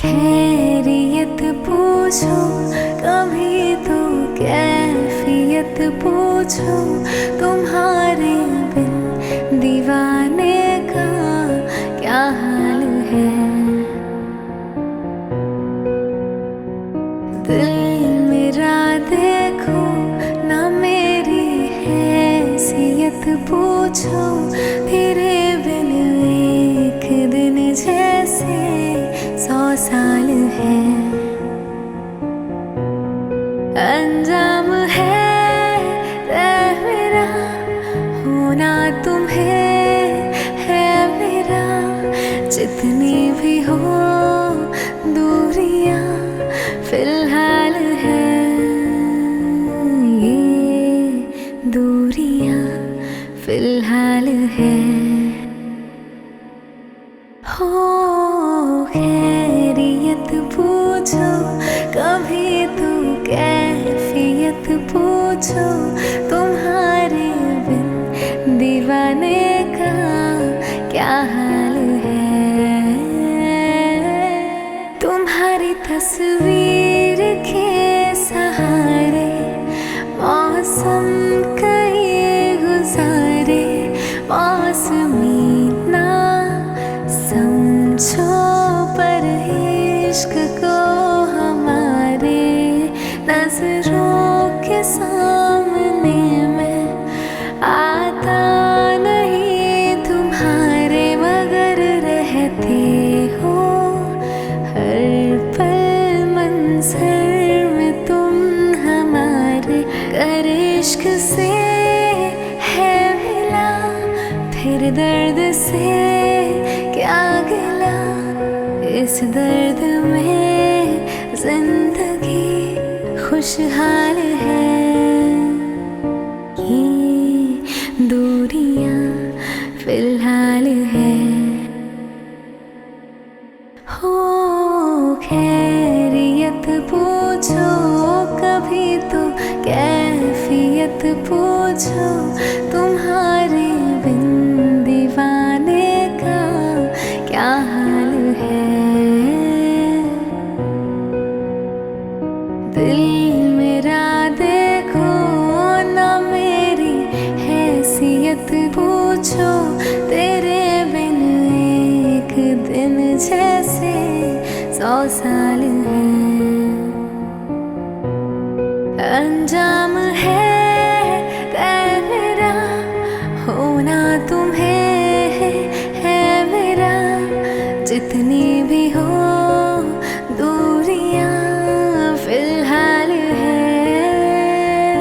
खैरियत पूछो कभी तो कैफियत पूछो, तुम्हारे बिन दीवाने का क्या हाल है। दिल मेरा देखो ना मेरी हैसियत पूछो, तेरे बिन एक दिन जैसे 100 साल है। अंजाम है तय मेरा होना तुम्हें है मेरा, जितनी भी हो दूरियां फिलहाल है। ये दूरियां फिलहाल है। हो खैरियत पूछो कभी तो कैफियत पूछो, तुम्हारे बिन दीवाने का क्या हाल है। तुम्हारी तस्वीर के सहारे मौसम कई गुजारे, मौसमी ना समझो पर इश्क को हमारे, नजरों के सामने मैं आता नहीं तुम्हारे, मगर रहते हो हर पल मंजर में तुम हमारे। कर इश्क से है मिला फिर दर्द से क्या गिला, इस दर्द में जिंदगी खुशहाल है। ये दूरियां फिलहाल है। हो खैरियत पूछो कभी तो कैफियत पूछो, तुम्हारे बिन दीवाने का क्या हाल है। दिल मेरा देखो ना मेरी हैसियत पूछो, तेरे बिन एक दिन जैसे 100 साल है। अंजाम है तय मेरा होना तुम्हें है मेरा, जितनी भी हो दूरियां फिलहाल है।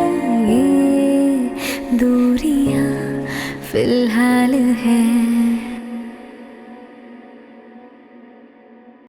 ये दूरियां फिलहाल है।